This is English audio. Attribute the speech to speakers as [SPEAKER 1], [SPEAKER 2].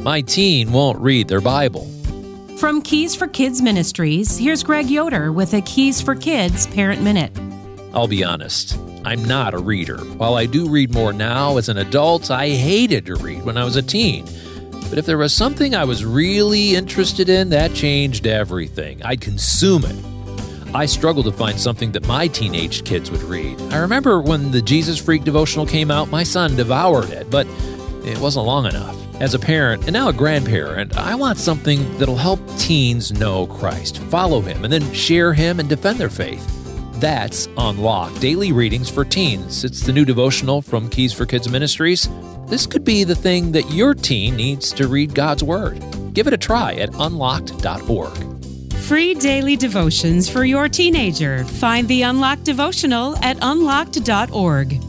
[SPEAKER 1] my teen won't read their Bible.
[SPEAKER 2] From Keys for Kids Ministries, here's Greg Yoder with a Keys for Kids Parent Minute.
[SPEAKER 1] I'll be honest, I'm not a reader. While I do read more now as an adult, I hated to read when I was a teen. But if there was something I was really interested in, that changed everything. I'd consume it. I struggled to find something that my teenage kids would read. I remember when the Jesus Freak devotional came out, my son devoured it, but it wasn't long enough. As a parent and now a grandparent, I want something that'll help teens know Christ, follow Him, and then share Him and defend their faith. That's Unlocked, daily readings for teens. It's the new devotional from Keys for Kids Ministries. This could be the thing that your teen needs to read God's Word. Give it a try at unlocked.org.
[SPEAKER 3] Free daily devotions for your teenager. Find the Unlocked devotional at unlocked.org.